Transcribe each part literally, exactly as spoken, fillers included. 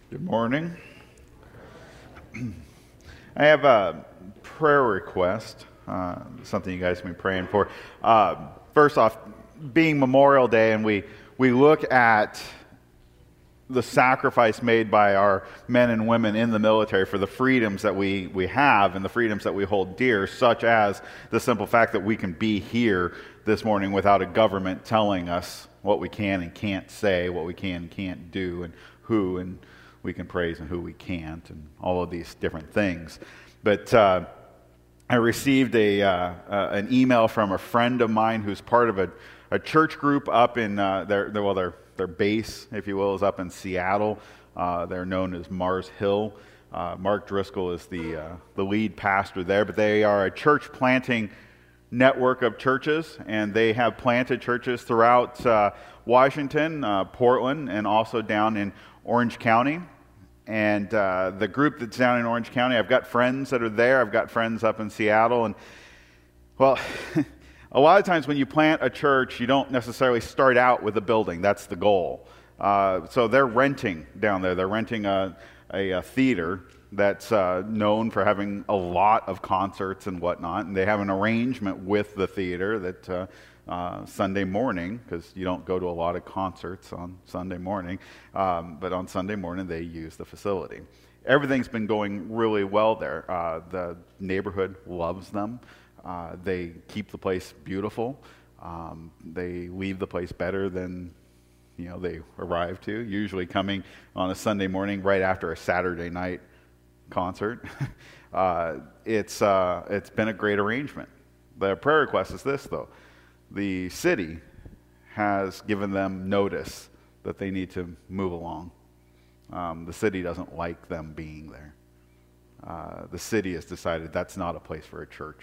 Good morning. I have a prayer request, uh, something you guys can be praying for. Uh, first off, being Memorial Day, and we, we look at the sacrifice made by our men and women in the military for the freedoms that we, we have and the freedoms that we hold dear, such as the simple fact that we can be here this morning without a government telling us what we can and can't say, what we can and can't do, and who and we can praise and who we can't, and all of these different things. But uh, I received a uh, uh, an email from a friend of mine who's part of a, a church group up in uh, their, their well their their base, if you will, is up in Seattle. Uh, they're known as Mars Hill. Uh, Mark Driscoll is the uh, the lead pastor there, but they are a church planting network of churches, and they have planted churches throughout uh, Washington, uh, Portland, and also down in Orange County. And uh, the group that's down in Orange County, I've got friends that are there. I've got friends up in Seattle. And, well, a lot of times when you plant a church, you don't necessarily start out with a building. That's the goal. Uh, so they're renting down there. They're renting a, a, a theater that's uh, known for having a lot of concerts and whatnot. And they have an arrangement with the theater that uh, uh, Sunday morning, because you don't go to a lot of concerts on Sunday morning, um, but on Sunday morning they use the facility. Everything's been going really well there. Uh, the neighborhood loves them. Uh, they keep the place beautiful. Um, they leave the place better than you know they arrived to, usually coming on a Sunday morning right after a Saturday night concert. uh, it's uh, it's been a great arrangement. The prayer request is this, though. The city has given them notice that they need to move along. Um, the city doesn't like them being there. Uh, the city has decided that's not a place for a church.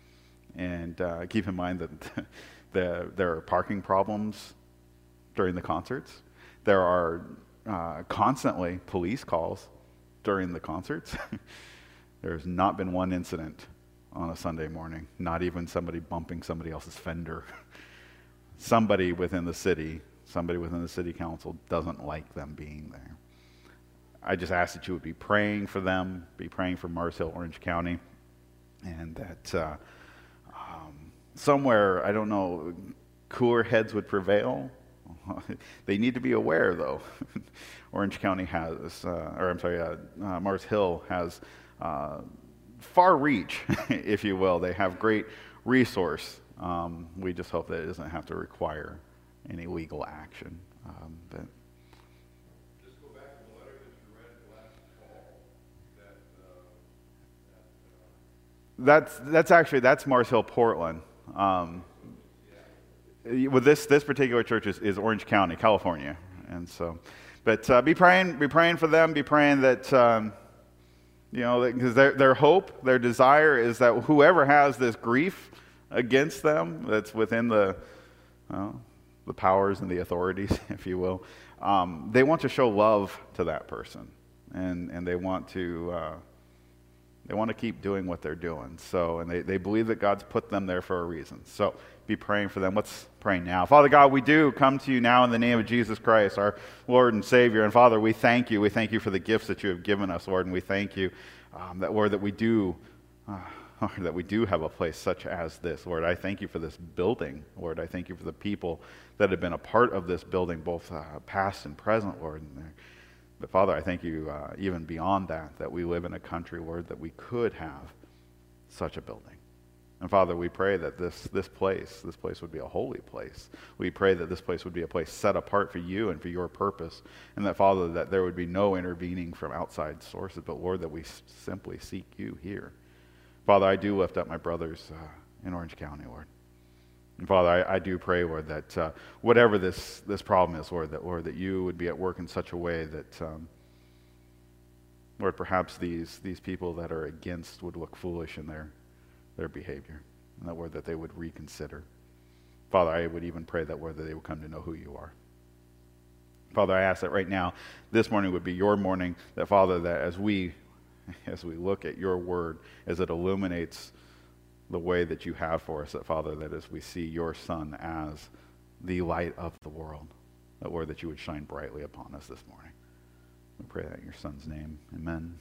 And uh, keep in mind that the, there are parking problems during the concerts. There are uh, constantly police calls during the concerts. There's not been one incident on a Sunday morning, not even somebody bumping somebody else's fender. Somebody within the city, somebody within the city council doesn't like them being there. I just ask that you would be praying for them, be praying for Mars Hill, Orange County, and that uh, um, somewhere, I don't know, cooler heads would prevail. They need to be aware, though. Orange County has, uh, or I'm sorry, uh, uh, Mars Hill has uh, far reach, if you will. They have great resource. Um, we just hope that it doesn't have to require any legal action. Um, but Just go back to the letter that you read last fall. That, uh, that, uh, that's that's actually that's Mars Hill, Portland. Um, with this this particular church is, is Orange County, California, and so. But uh, be praying, be praying for them. Be praying that. Um, You know, because their, their hope, their desire is that whoever has this grief against them, that's within the uh, the powers and the authorities, if you will, um, they want to show love to that person, and and they want to uh, they want to keep doing what they're doing. So, and they, they believe that God's put them there for a reason. So, be praying for them. Let's pray now. Father God, we do come to you now in the name of Jesus Christ, our Lord and Savior. And Father, we thank you. We thank you for the gifts that you have given us, Lord. And we thank you um, that, Lord, that we do, uh, Lord, that we do have a place such as this. Lord, I thank you for this building. Lord, I thank you for the people that have been a part of this building, both uh, past and present, Lord. And, but Father, I thank you uh, even beyond that, that we live in a country, Lord, that we could have such a building. And Father, we pray that this, this place, this place would be a holy place. We pray that this place would be a place set apart for you and for your purpose. And that, Father, that there would be no intervening from outside sources, but Lord, that we s- simply seek you here. Father, I do lift up my brothers uh, in Orange County, Lord. And Father, I, I do pray, Lord, that uh, whatever this, this problem is, Lord, that, Lord, that you would be at work in such a way that, um, Lord, perhaps these, these people that are against would look foolish in their their behavior, and that word that they would reconsider. Father, I would even pray that word that they would come to know who you are. Father, I ask that right now, this morning would be your morning, that Father, that as we, as we look at your word, as it illuminates the way that you have for us, that Father, that as we see your Son as the light of the world, that Lord, that you would shine brightly upon us this morning. We pray that in your Son's name. Amen.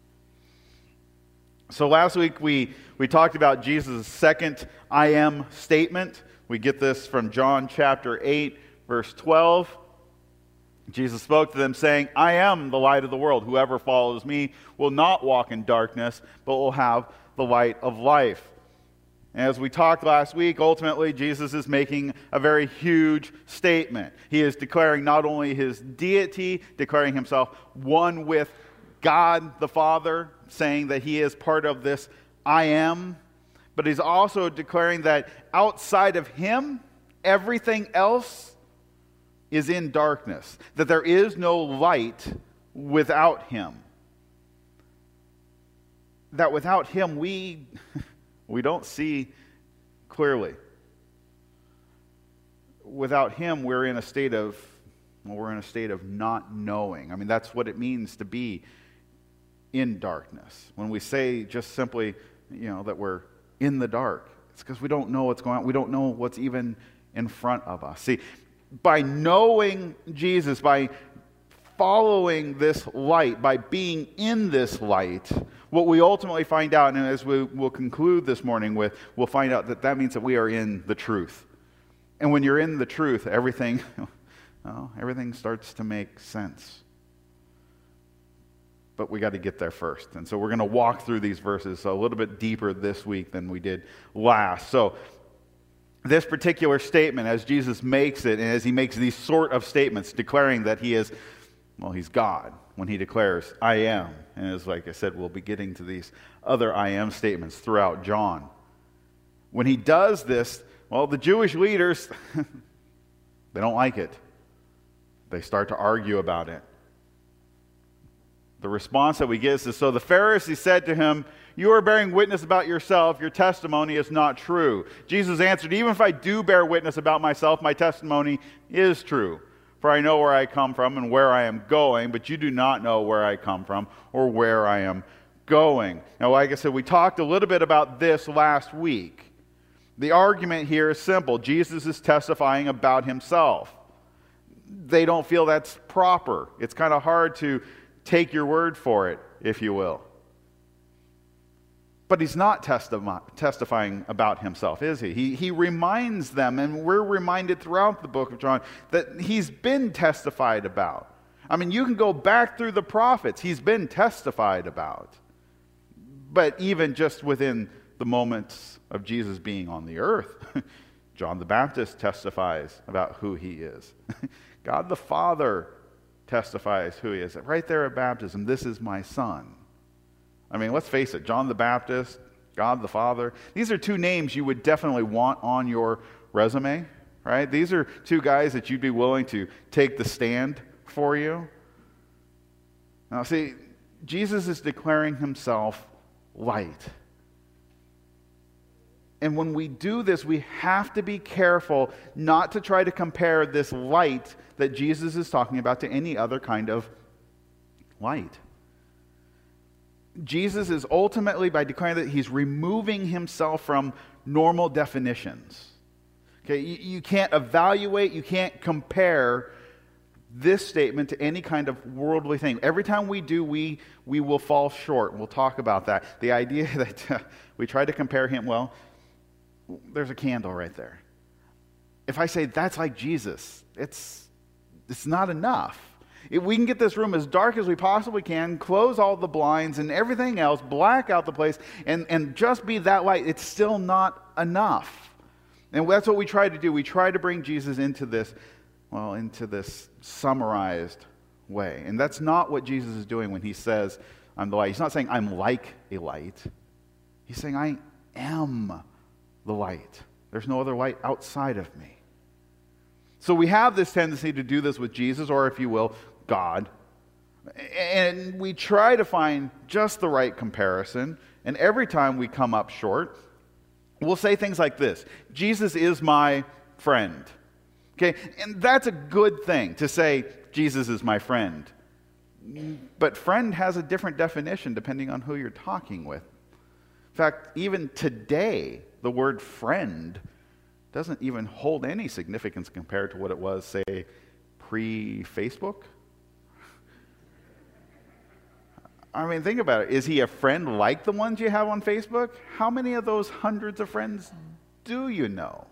So last week we, we talked about Jesus' second I am statement. We get this from John chapter eight, verse twelve. Jesus spoke to them saying, I am the light of the world. Whoever follows me will not walk in darkness, but will have the light of life. As we talked last week, ultimately Jesus is making a very huge statement. He is declaring not only his deity, declaring himself one with God the Father, saying that he is part of this I am, but he's also declaring that outside of him, everything else is in darkness, that there is no light without him. That without him, we... We don't see clearly. Without him, we're in a state of, well, we're in a state of not knowing. I mean, that's what it means to be in darkness. When we say just simply, you know, that we're in the dark, it's because we don't know what's going on. We don't know what's even in front of us. See, by knowing Jesus, by following this light, by being in this light, what we ultimately find out, and as we will conclude this morning with, we'll find out that that means that we are in the truth. And when you're in the truth, everything, well, everything starts to make sense. But we got to get there first. And so we're going to walk through these verses a little bit deeper this week than we did last. So this particular statement, as Jesus makes it, and as he makes these sort of statements, declaring that he is, well, he's God, when he declares, I am. And as like I said, we'll be getting to these other I am statements throughout John. When he does this, well, the Jewish leaders, they don't like it. They start to argue about it. The response that we get is, so the Pharisees said to him, you are bearing witness about yourself. Your testimony is not true. Jesus answered, even if I do bear witness about myself, my testimony is true. For I know where I come from and where I am going, but you do not know where I come from or where I am going. Now, like I said, we talked a little bit about this last week. The argument here is simple. Jesus is testifying about himself. They don't feel that's proper. It's kind of hard to take your word for it, if you will. But he's not testi- testifying about himself, is he? he? He reminds them, and we're reminded throughout the book of John, that he's been testified about. I mean, you can go back through the prophets. He's been testified about. But even just within the moments of Jesus being on the earth, John the Baptist testifies about who he is. God the Father testifies who he is. Right there at baptism, this is my son. I mean, let's face it, John the Baptist, God the Father, these are two names you would definitely want on your resume, right? These are two guys that you'd be willing to take the stand for you. Now, see, Jesus is declaring himself light. And when we do this, we have to be careful not to try to compare this light that Jesus is talking about to any other kind of light. Jesus is ultimately, by declaring that, he's removing himself from normal definitions. Okay, you, you can't evaluate, you can't compare this statement to any kind of worldly thing. Every time we do, we we will fall short. We'll talk about that. The idea that uh, we try to compare him, well, there's a candle right there. If I say that's like Jesus, it's it's not enough. If we can get this room as dark as we possibly can, close all the blinds and everything else, black out the place, and, and just be that light, it's still not enough. And that's what we try to do. We try to bring Jesus into this, well, into this summarized way. And that's not what Jesus is doing when he says, I'm the light. He's not saying, I'm like a light. He's saying, I am the light. There's no other light outside of me. So we have this tendency to do this with Jesus, or if you will, God. And we try to find just the right comparison. And every time we come up short, we'll say things like this: Jesus is my friend. Okay, and that's a good thing to say, Jesus is my friend. But friend has a different definition depending on who you're talking with. In fact, even today, the word friend doesn't even hold any significance compared to what it was, say, pre-Facebook. I mean, think about it. Is he a friend like the ones you have on Facebook? How many of those hundreds of friends do you know?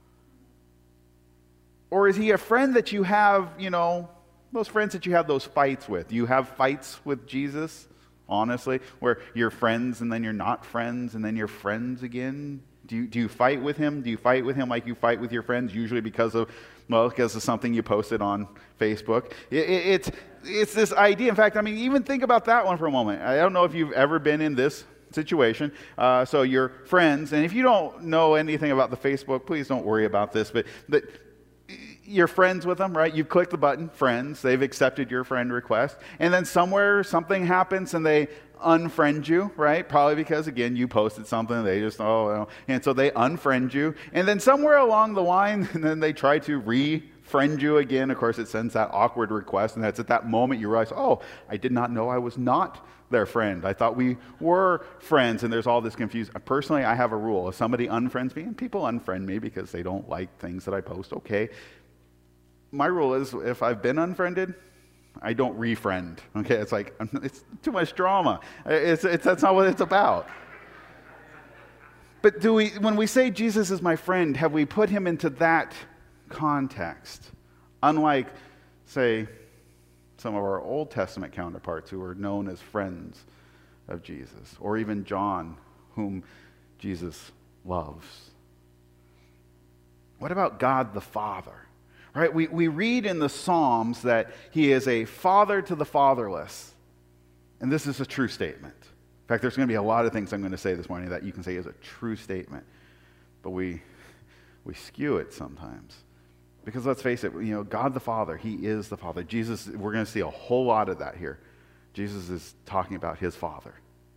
Or is he a friend that you have, you know, those friends that you have those fights with? Do you have fights with Jesus, honestly, where you're friends and then you're not friends and then you're friends again? Do you, do you fight with him? Do you fight with him like you fight with your friends, usually because of, well, because of something you posted on Facebook? It, it, it's, it's this idea. In fact, I mean, even think about that one for a moment. I don't know if you've ever been in this situation. Uh, so you're friends, and if you don't know anything about the Facebook, please don't worry about this, but, but you're friends with them, right? You've clicked the button, friends. They've accepted your friend request. And then somewhere something happens and they unfriend you, right? Probably because, again, you posted something. They just, oh, well. And so they unfriend you. And then somewhere along the line, and then they try to re-friend you again. Of course, it sends that awkward request. And that's at that moment you realize, oh, I did not know I was not their friend. I thought we were friends. And there's all this confusion. Personally, I have a rule. If somebody unfriends me, and people unfriend me because they don't like things that I post, okay. My rule is if I've been unfriended, I don't refriend. Okay, it's like, it's too much drama. It's, it's, that's not what it's about. But do we, when we say Jesus is my friend, have we put him into that context? Unlike, say, some of our Old Testament counterparts who are known as friends of Jesus, or even John, whom Jesus loves. What about God the Father? Right? We, we read in the Psalms that he is a father to the fatherless. And this is a true statement. In fact, there's going to be a lot of things I'm going to say this morning that you can say is a true statement. But we, we skew it sometimes. Because let's face it, you know, God the Father, he is the Father. Jesus, we're going to see a whole lot of that here. Jesus is talking about his Father.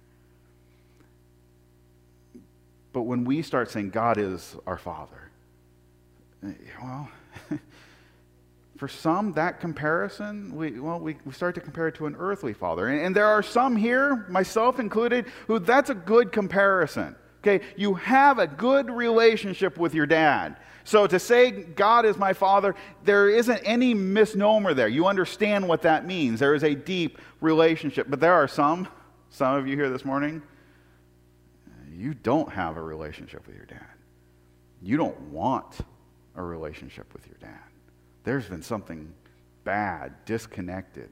But when we start saying God is our Father, well... For some, that comparison, we, well, we, we start to compare it to an earthly father. And, and there are some here, myself included, who that's a good comparison. Okay, you have a good relationship with your dad. So to say God is my father, there isn't any misnomer there. You understand what that means. There is a deep relationship. But there are some, some of you here this morning, you don't have a relationship with your dad. You don't want a relationship with your dad. There's been something bad, disconnected.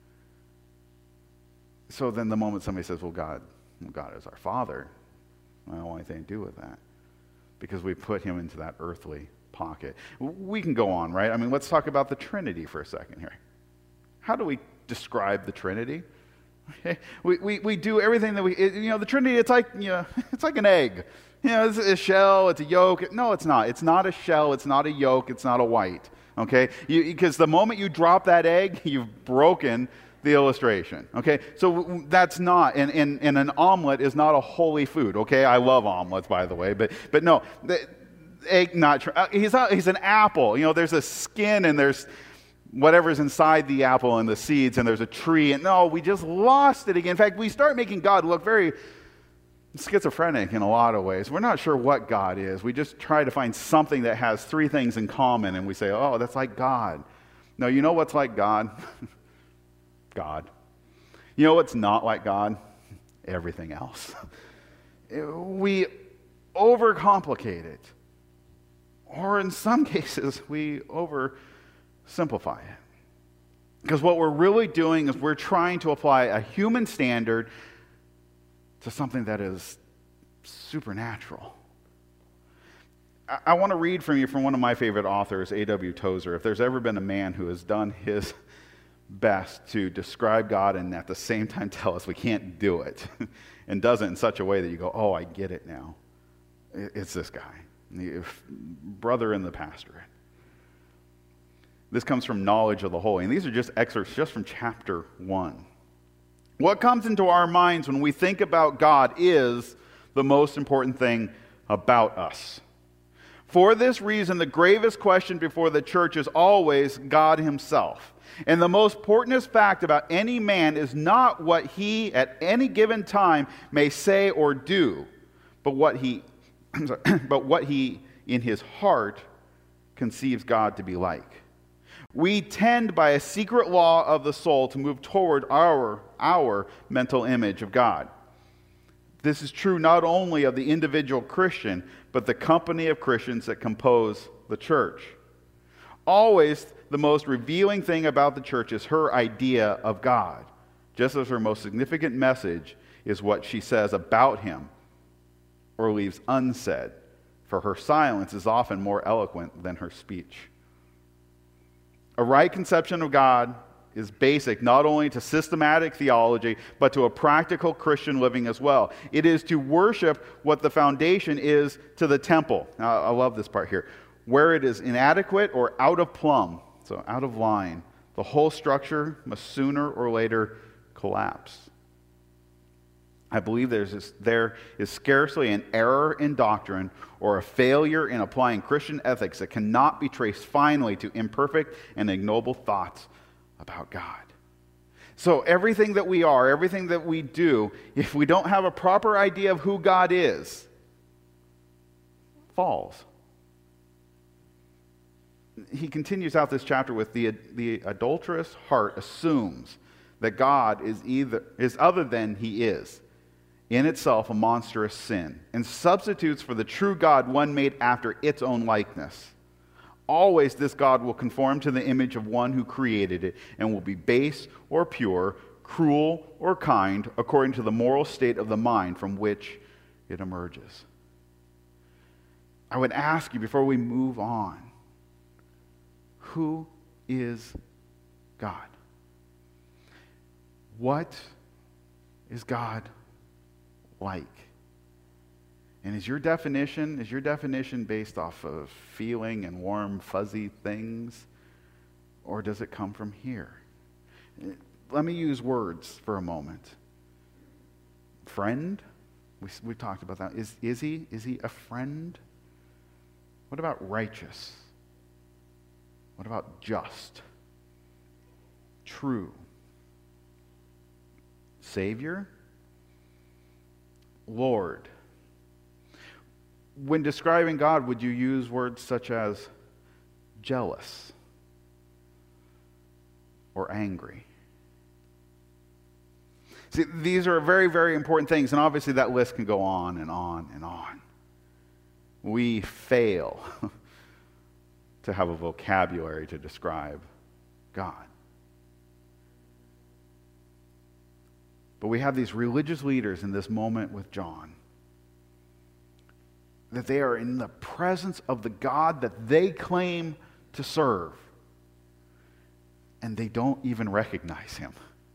So then the moment somebody says, well, God, well, God is our Father, I don't want anything to do with that. Because we put him into that earthly pocket. We can go on, right? I mean, let's talk about the Trinity for a second here. How do we describe the Trinity? Okay. We, we, we do everything that we, it, you know, the Trinity, it's like, you know, it's like an egg. You know, it's a shell, it's a yolk. No, it's not. It's not a shell, it's not a yolk, it's not a white. Okay, because the moment you drop that egg, you've broken the illustration. Okay, so that's not, and, and, and an omelet is not a holy food. Okay, I love omelets, by the way, but but no, the egg not. He's not, he's an apple. You know, there's a skin and there's whatever's inside the apple and the seeds, and there's a tree. And no, we just lost it again. In fact, we start making God look very schizophrenic in a lot of ways. We're not sure what God is. We just try to find something that has three things in common, and we say, oh, that's like God. No, you know what's like God? God. You know what's not like God? Everything else. We overcomplicate it. Or in some cases, we oversimplify it. Because what we're really doing is we're trying to apply a human standard to something that is supernatural. I, I want to read from you from one of my favorite authors, A W Tozer. If there's ever been a man who has done his best to describe God and at the same time tell us we can't do it, and does it in such a way that you go, oh, I get it now. It's this guy, the brother in the pastorate. This comes from Knowledge of the Holy, and these are just excerpts just from chapter one. What comes into our minds when we think about God is the most important thing about us. For this reason, the gravest question before the church is always God himself. And the most important fact about any man is not what he at any given time may say or do, but what he, but what he in his heart conceives God to be like. We tend by a secret law of the soul to move toward our, our mental image of God. This is true not only of the individual Christian, but the company of Christians that compose the church. Always the most revealing thing about the church is her idea of God, just as her most significant message is what she says about him or leaves unsaid, for her silence is often more eloquent than her speech. A right conception of God is basic not only to systematic theology, but to a practical Christian living as well. It is to worship what the foundation is to the temple. Now, I love this part here. Where it is inadequate or out of plumb, so out of line, the whole structure must sooner or later collapse. I believe there's this, there is scarcely an error in doctrine or a failure in applying Christian ethics that cannot be traced finally to imperfect and ignoble thoughts about God. So everything that we are, everything that we do, if we don't have a proper idea of who God is, falls. He continues out this chapter with the, the adulterous heart assumes that God is either is other than he is, in itself a monstrous sin, and substitutes for the true God one made after its own likeness. Always this God will conform to the image of one who created it and will be base or pure, cruel or kind, according to the moral state of the mind from which it emerges. I would ask you before we move on, who is God? What is God like? And is your definition, is your definition based off of feeling and warm, fuzzy things? Or does it come from here? Let me use words for a moment. Friend? We, we talked about that. Is, is he? Is he a friend? What about righteous? What about just? True? Savior? Lord? When describing God, would you use words such as jealous or angry? See, these are very, very important things, and obviously that list can go on and on and on. We fail to have a vocabulary to describe God. But we have these religious leaders in this moment with John, that they are in the presence of the God that they claim to serve, and they don't even recognize him.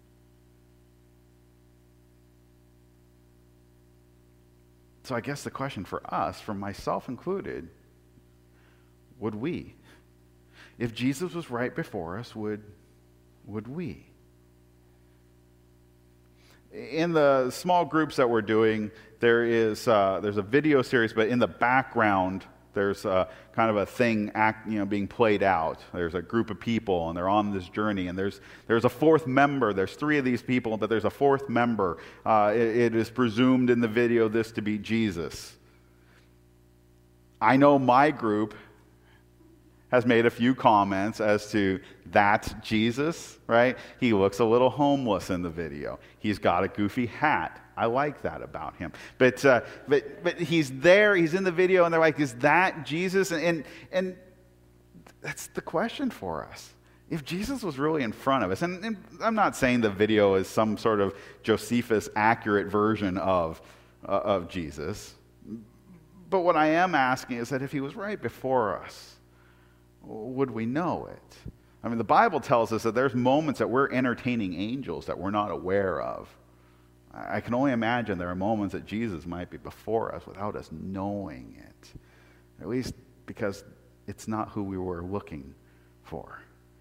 So I guess the question for us, for myself included, would we? If Jesus was right before us, would, would we? In the small groups that we're doing, there is uh, there's a video series, but in the background, there's a, kind of a thing act, you know, being played out. There's a group of people, and they're on this journey, and there's there's a fourth member. There's three of these people, but there's a fourth member. Uh, it, it is presumed in the video this to be Jesus. I know my group has made a few comments as to that's Jesus, right? He looks a little homeless in the video. He's got a goofy hat. I like that about him. But uh, but but he's there, he's in the video, and they're like, is that Jesus? And, and and that's the question for us. If Jesus was really in front of us, and, and I'm not saying the video is some sort of Josephus accurate version of uh, of Jesus, but what I am asking is that if he was right before us, would we know it? I mean, the Bible tells us that there's moments that we're entertaining angels that we're not aware of. I can only imagine there are moments that Jesus might be before us without us knowing it. At least because it's not who we were looking for.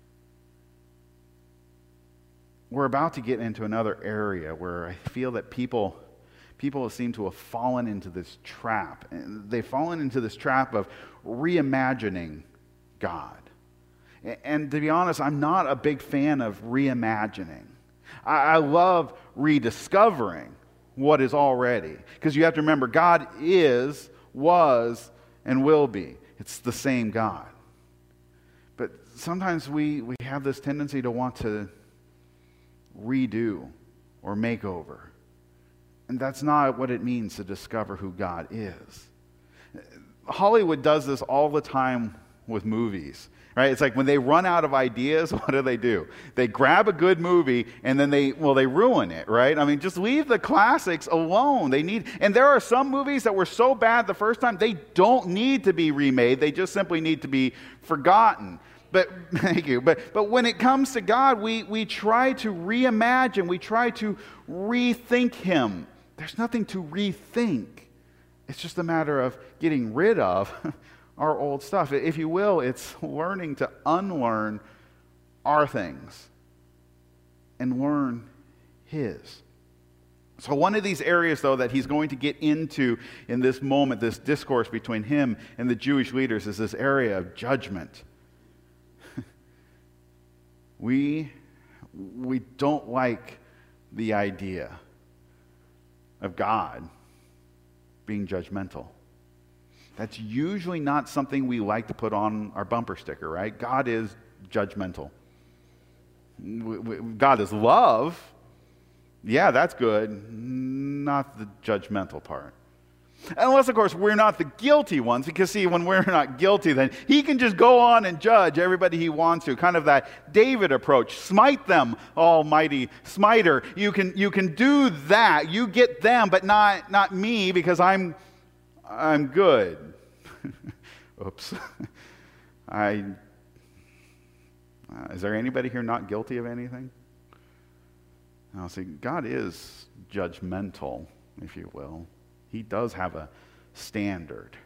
We're about to get into another area where I feel that people people seem to have fallen into this trap. They've fallen into this trap of reimagining God. And to be honest, I'm not a big fan of reimagining. I love rediscovering what is already. Because you have to remember, God is, was, and will be. It's the same God. But sometimes we, we have this tendency to want to redo or make over. And that's not what it means to discover who God is. Hollywood does this all the time with movies, right? It's like when they run out of ideas, what do they do? They grab a good movie and then they, well, they ruin it, right? I mean, just leave the classics alone. They need, and there are some movies that were so bad the first time, they don't need to be remade. They just simply need to be forgotten. But, thank you, but, but when it comes to God, we, we try to reimagine, we try to rethink Him. There's nothing to rethink. It's just a matter of getting rid of our old stuff. If you will, it's learning to unlearn our things and learn His. So one of these areas, though, that he's going to get into in this moment, this discourse between him and the Jewish leaders, is this area of judgment. we, we don't like the idea of God being judgmental. That's usually not something we like to put on our bumper sticker, right? God is judgmental. God is love. Yeah, that's good. Not the judgmental part. Unless, of course, we're not the guilty ones, because, see, when we're not guilty, then he can just go on and judge everybody he wants to. Kind of that David approach. Smite them, almighty smiter. You can, you can do that. You get them, but not, not me, because I'm, I'm good. Oops. I, uh, is there anybody here not guilty of anything? Now, see, God is judgmental, if you will. He does have a standard.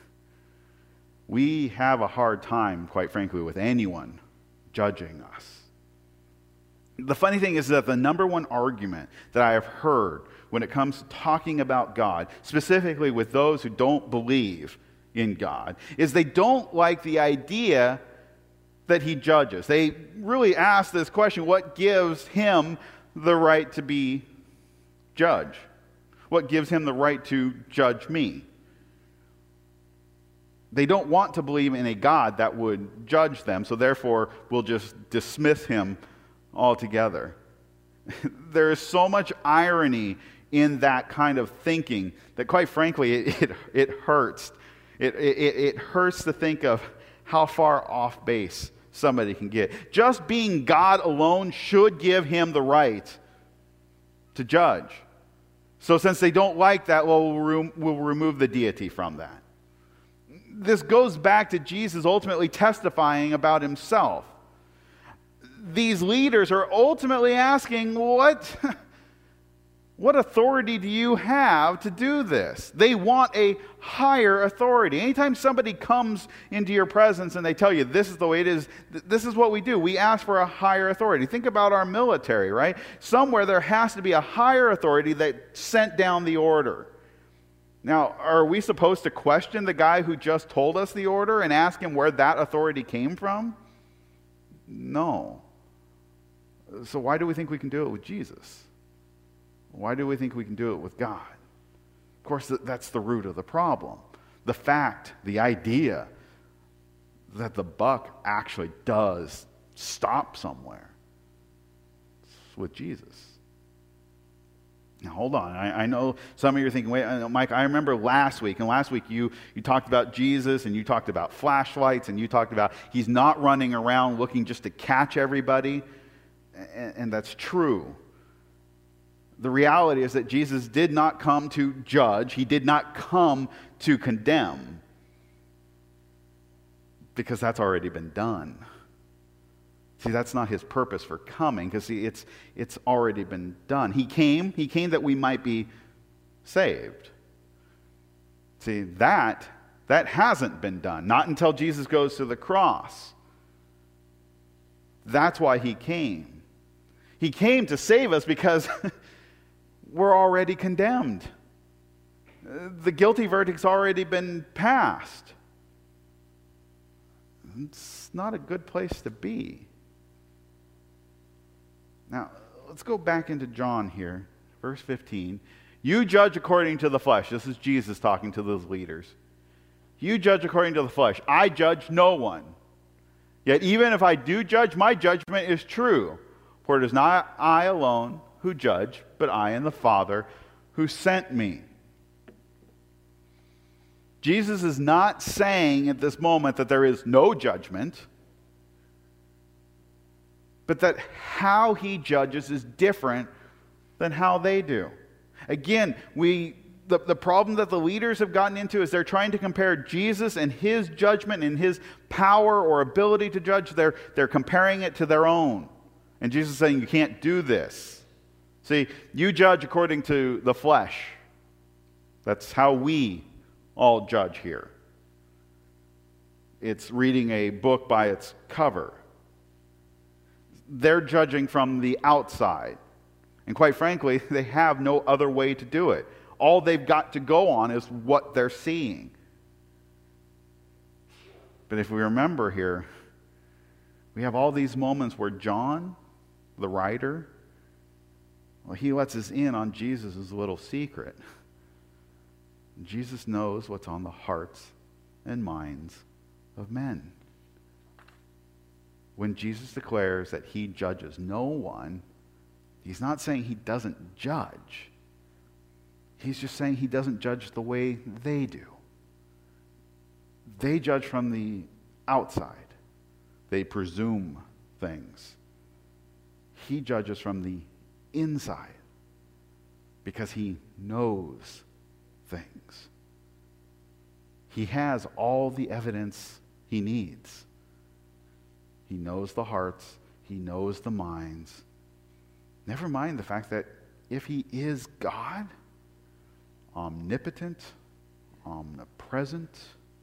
We have a hard time, quite frankly, with anyone judging us. The funny thing is that the number one argument that I have heard when it comes to talking about God, specifically with those who don't believe in God, is they don't like the idea that He judges. They really ask this question: what gives Him the right to be judge? What gives Him the right to judge me? They don't want to believe in a God that would judge them, so therefore will just dismiss Him altogether. There is so much irony in that kind of thinking that, quite frankly, it, it, it hurts. It, it, it hurts to think of how far off base somebody can get. Just being God alone should give Him the right to judge. So since they don't like that, well, we'll, re- we'll remove the deity from that. This goes back to Jesus ultimately testifying about Himself. These leaders are ultimately asking, what, what authority do you have to do this? They want a higher authority. Anytime somebody comes into your presence and they tell you this is the way it is, th- this is what we do. We ask for a higher authority. Think about our military, right? Somewhere there has to be a higher authority that sent down the order. Now, are we supposed to question the guy who just told us the order and ask him where that authority came from? No. So why do we think we can do it with Jesus? Why do we think we can do it with God? Of course, that's the root of the problem. The fact, the idea that the buck actually does stop somewhere. It's with Jesus. Now, hold on. I, I know some of you are thinking, wait, Mike, I remember last week, and last week you, you talked about Jesus, and you talked about flashlights, and you talked about He's not running around looking just to catch everybody, and, and that's true. The reality is that Jesus did not come to judge. He did not come to condemn, because that's already been done. See, that's not His purpose for coming, because see, it's, it's already been done. He came, He came that we might be saved. See, that, that hasn't been done. Not until Jesus goes to the cross. That's why He came. He came to save us because we're already condemned. The guilty verdict's already been passed. It's not a good place to be. Now, let's go back into John here, verse fifteen. You judge according to the flesh. This is Jesus talking to those leaders. You judge according to the flesh. I judge no one. Yet even if I do judge, my judgment is true. For it is not I alone who judge, but I and the Father who sent me. Jesus is not saying at this moment that there is no judgment, but that how he judges is different than how they do. Again, we the, the problem that the leaders have gotten into is they're trying to compare Jesus and his judgment and his power or ability to judge. They're, they're comparing it to their own. And Jesus is saying, you can't do this. See, you judge according to the flesh. That's how we all judge here. It's reading a book by its cover. They're judging from the outside. And quite frankly, they have no other way to do it. All they've got to go on is what they're seeing. But if we remember here, we have all these moments where John, the writer, well, he lets us in on Jesus' little secret. Jesus knows what's on the hearts and minds of men. When Jesus declares that he judges no one, he's not saying he doesn't judge. He's just saying he doesn't judge the way they do. They judge from the outside. They presume things. He judges from the inside because he knows things. He has all the evidence he needs. He knows the hearts. He knows the minds. Never mind the fact that if he is God, omnipotent, omnipresent,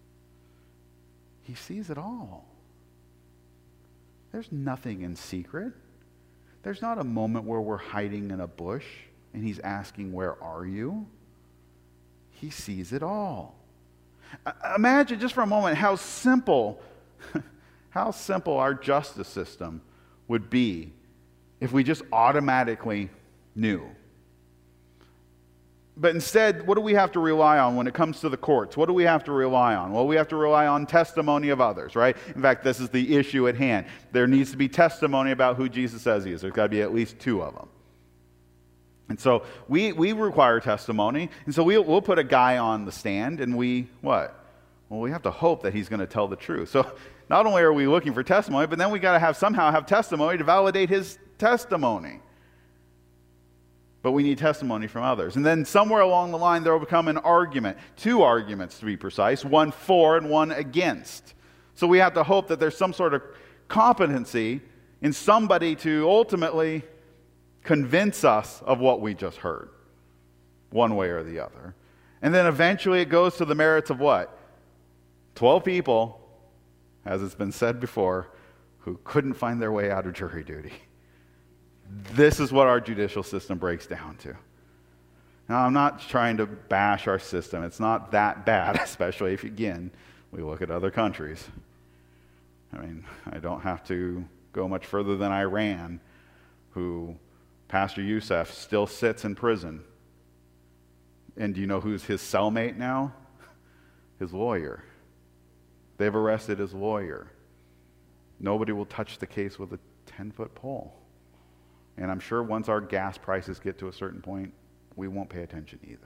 he sees it all. There's nothing in secret. There's not a moment where we're hiding in a bush and he's asking, where are you? He sees it all. Imagine just for a moment how simple, how simple our justice system would be if we just automatically knew. But instead, what do we have to rely on when it comes to the courts? What do we have to rely on? Well, we have to rely on testimony of others, right? In fact, this is the issue at hand. There needs to be testimony about who Jesus says he is. There's got to be at least two of them. And so we, we require testimony. And so we, we'll put a guy on the stand and we, what? Well, we have to hope that he's going to tell the truth. So not only are we looking for testimony, but then we got to have somehow have testimony to validate his testimony. But we need testimony from others. And then somewhere along the line, there will become an argument. Two arguments, to be precise. One for and one against. So we have to hope that there's some sort of competency in somebody to ultimately convince us of what we just heard. One way or the other. And then eventually it goes to the merits of what? Twelve people, as it's been said before, who couldn't find their way out of jury duty. This is what our judicial system breaks down to. Now, I'm not trying to bash our system. It's not that bad, especially if, again, we look at other countries. I mean, I don't have to go much further than Iran, who Pastor Youssef still sits in prison. And do you know who's his cellmate now? His lawyer. They've arrested his lawyer. Nobody will touch the case with a ten-foot pole. And I'm sure once our gas prices get to a certain point, we won't pay attention either.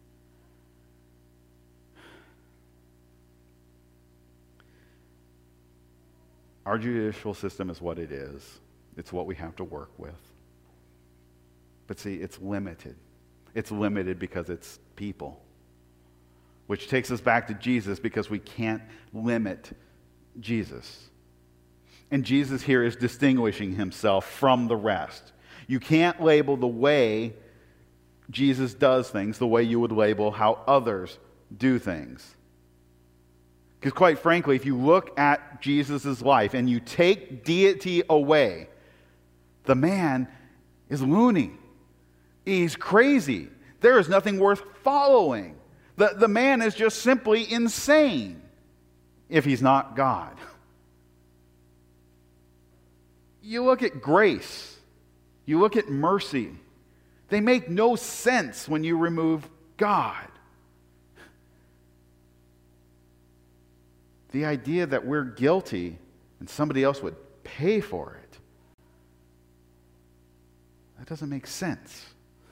Our judicial system is what it is. It's what we have to work with. But see, it's limited. It's limited because it's people. Which takes us back to Jesus because we can't limit Jesus. And Jesus here is distinguishing himself from the rest. You can't label the way Jesus does things the way you would label how others do things. Because quite frankly, if you look at Jesus' life and you take deity away, the man is loony. He's crazy. There is nothing worth following. The, the man is just simply insane if he's not God. You look at grace, you look at mercy, they make no sense when you remove God. The idea that we're guilty and somebody else would pay for it. That doesn't make sense.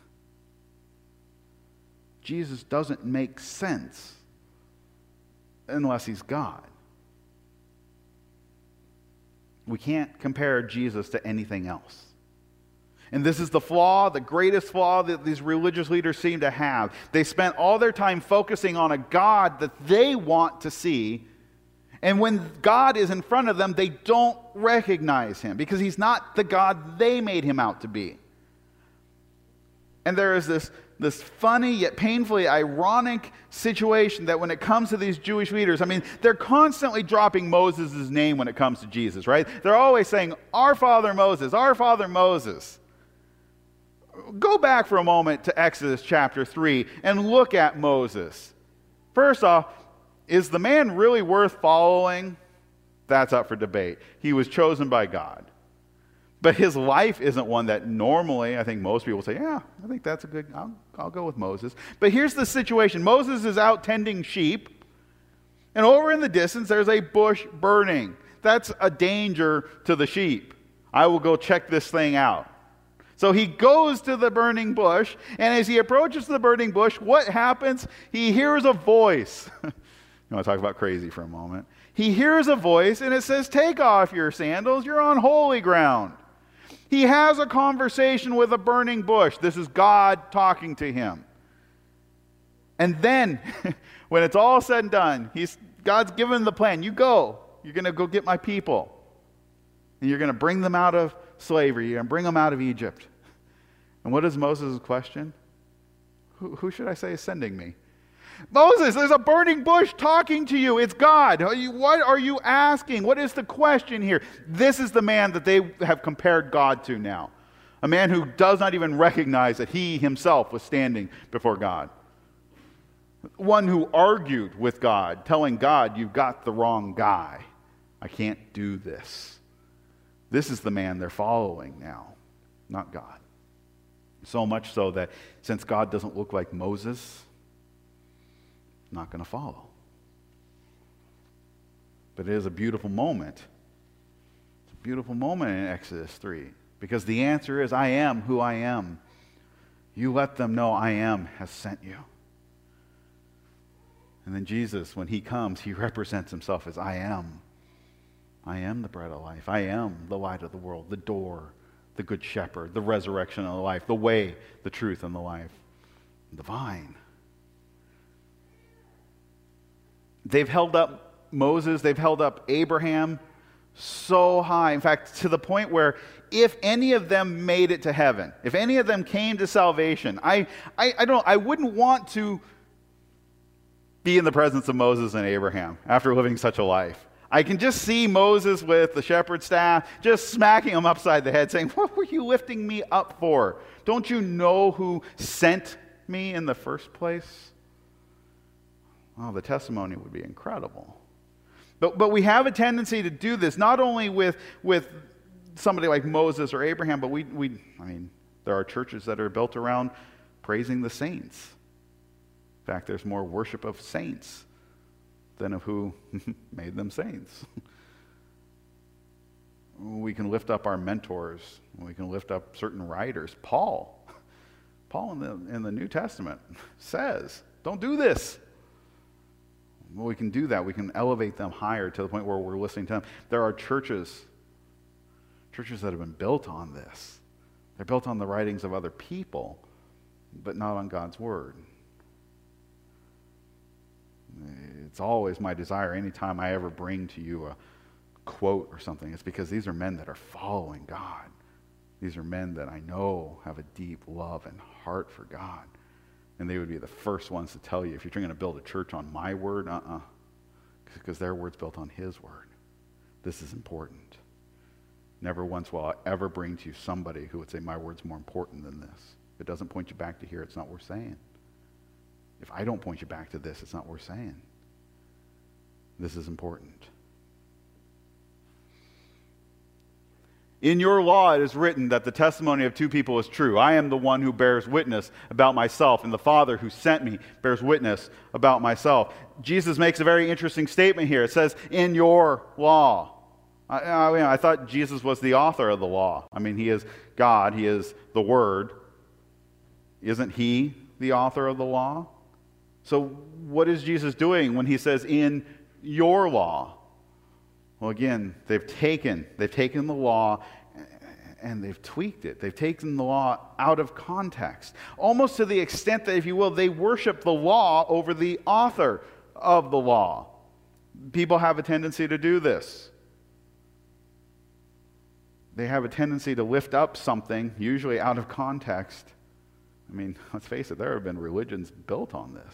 Jesus doesn't make sense unless he's God. We can't compare Jesus to anything else. And this is the flaw, the greatest flaw that these religious leaders seem to have. They spent all their time focusing on a God that they want to see. And when God is in front of them, they don't recognize him because he's not the God they made him out to be. And there is this, this funny yet painfully ironic situation that when it comes to these Jewish leaders, I mean, they're constantly dropping Moses' name when it comes to Jesus, right? They're always saying, our father Moses, our father Moses. Go back for a moment to Exodus chapter three and look at Moses. First off, is the man really worth following? That's up for debate. He was chosen by God. But his life isn't one that normally, I think most people say, yeah, I think that's a good, I'll, I'll go with Moses. But here's the situation. Moses is out tending sheep, and over in the distance, there's a bush burning. That's a danger to the sheep. I will go check this thing out. So he goes to the burning bush, and as he approaches the burning bush, what happens? He hears a voice. You want to talk about crazy for a moment? He hears a voice, and it says, take off your sandals, you're on holy ground. He has a conversation with a burning bush. This is God talking to him. And then, when it's all said and done, he's, God's given the plan. You go. You're going to go get my people. And you're going to bring them out of slavery. You're going to bring them out of Egypt. And what is Moses' question? Who, who should I say is sending me? Moses, there's a burning bush talking to you. It's God. Are you, what are you asking? What is the question here? This is the man that they have compared God to now. A man who does not even recognize that he himself was standing before God. One who argued with God, telling God, you've got the wrong guy. I can't do this. This is the man they're following now, not God. So much so that since God doesn't look like Moses, not going to follow. But it is a beautiful moment. It's a beautiful moment in Exodus three. Because the answer is, I am who I am. You let them know I am has sent you. And then Jesus, when he comes, he represents himself as I am. I am the bread of life. I am the light of the world, the door, the good shepherd, the resurrection and the life, the way, the truth, and the life, the vine. They've held up Moses, they've held up Abraham so high. In fact, to the point where if any of them made it to heaven, if any of them came to salvation, I, I, I don't know, I wouldn't want to be in the presence of Moses and Abraham after living such a life. I can just see Moses with the shepherd's staff just smacking him upside the head saying, what were you lifting me up for? Don't you know who sent me in the first place? Oh, the testimony would be incredible. But, but we have a tendency to do this, not only with, with somebody like Moses or Abraham, but we, we, I mean, there are churches that are built around praising the saints. In fact, there's more worship of saints than of who made them saints. We can lift up our mentors. We can lift up certain writers. Paul, Paul in the, in the New Testament says, don't do this. Well, we can do that. We can elevate them higher to the point where we're listening to them. There are churches, churches that have been built on this. They're built on the writings of other people, but not on God's word. It's always my desire anytime I ever bring to you a quote or something, it's because these are men that are following God. These are men that I know have a deep love and heart for God. And they would be the first ones to tell you, if you're trying to build a church on my word, uh-uh. Because their word's built on his word. This is important. Never once will I ever bring to you somebody who would say, my word's more important than this. If it doesn't point you back to here, it's not worth saying. If I don't point you back to this, it's not worth saying. This is important. In your law it is written that the testimony of two people is true. I am the one who bears witness about myself, and the Father who sent me bears witness about myself. Jesus makes a very interesting statement here. It says, in your law. I, I, mean, I thought Jesus was the author of the law. I mean, he is God. He is the Word. Isn't he the author of the law? So what is Jesus doing when he says, in your law? Well, again, they've taken, they've taken the law and they've tweaked it. They've taken the law out of context, almost to the extent that, if you will, they worship the law over the author of the law. People have a tendency to do this. They have a tendency to lift up something, usually out of context. I mean, let's face it, there have been religions built on this.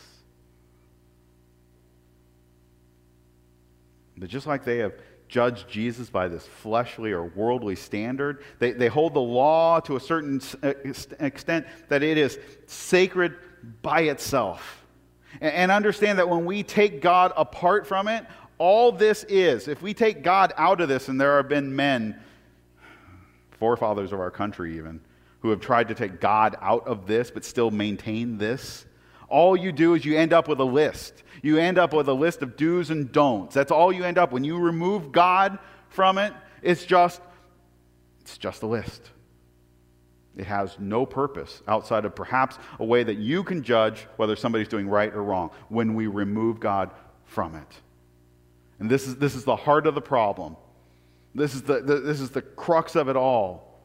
But just like they have judged Jesus by this fleshly or worldly standard, they, they hold the law to a certain extent that it is sacred by itself. And, and understand that when we take God apart from it, all this is, if we take God out of this, and there have been men, forefathers of our country even, who have tried to take God out of this but still maintain this, all you do is you end up with a list. You end up with a list of do's and don'ts. That's all you end up. When you remove God from it, it's just, it's just a list. It has no purpose outside of perhaps a way that you can judge whether somebody's doing right or wrong when we remove God from it. And this is, this is the heart of the problem. This is the, the, this is the crux of it all.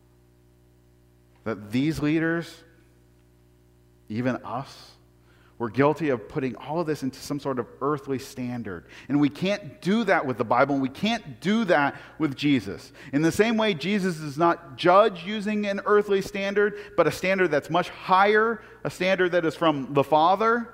That these leaders, even us, we're guilty of putting all of this into some sort of earthly standard. And we can't do that with the Bible, and we can't do that with Jesus. In the same way, Jesus does not judge using an earthly standard, but a standard that's much higher, a standard that is from the Father.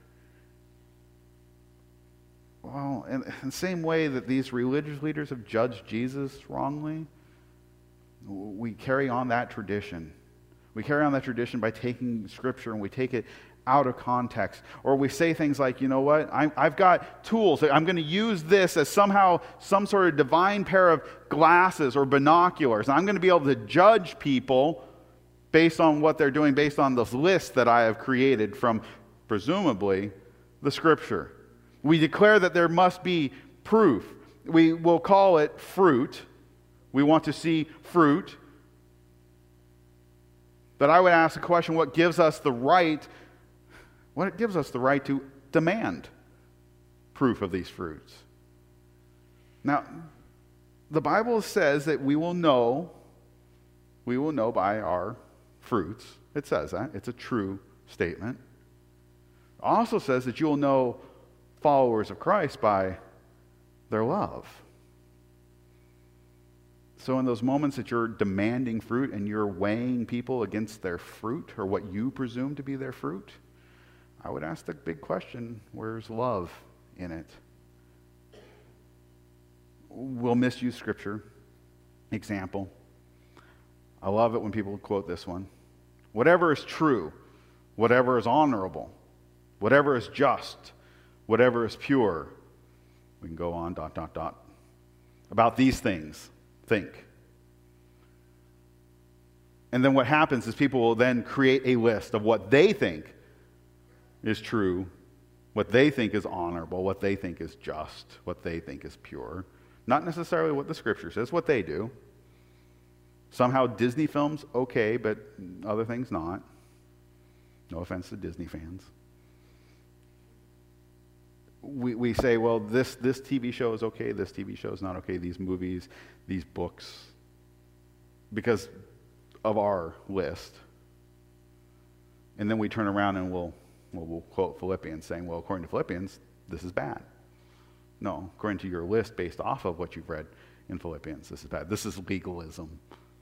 Well, in the same way that these religious leaders have judged Jesus wrongly, we carry on that tradition. We carry on that tradition by taking Scripture and we take it out of context. Or we say things like, you know what, I'm, I've got tools. I'm going to use this as somehow some sort of divine pair of glasses or binoculars. And I'm going to be able to judge people based on what they're doing, based on this list that I have created from, presumably, the Scripture. We declare that there must be proof. We will call it fruit. We want to see fruit. But I would ask the question, what gives us the right, what gives us the right to demand proof of these fruits? Now, the Bible says that we will know, we will know by our fruits. It says that. It's a true statement. It also says that you will know followers of Christ by their love. So in those moments that you're demanding fruit and you're weighing people against their fruit or what you presume to be their fruit, I would ask the big question, where's love in it? We'll misuse Scripture. Example. I love it when people quote this one. Whatever is true, whatever is honorable, whatever is just, whatever is pure. We can go on, dot, dot, dot. About these things, think. And then what happens is people will then create a list of what they think is true, what they think is honorable, what they think is just, what they think is pure. Not necessarily what the Scripture says, what they do. Somehow Disney films, okay, but other things not. No offense to Disney fans. We we say, well, this, this T V show is okay, this T V show is not okay, these movies, these books, because of our list. And then we turn around and we'll, well, we'll quote Philippians saying, well, according to Philippians, this is bad. No, according to your list based off of what you've read in Philippians, this is bad. This is legalism.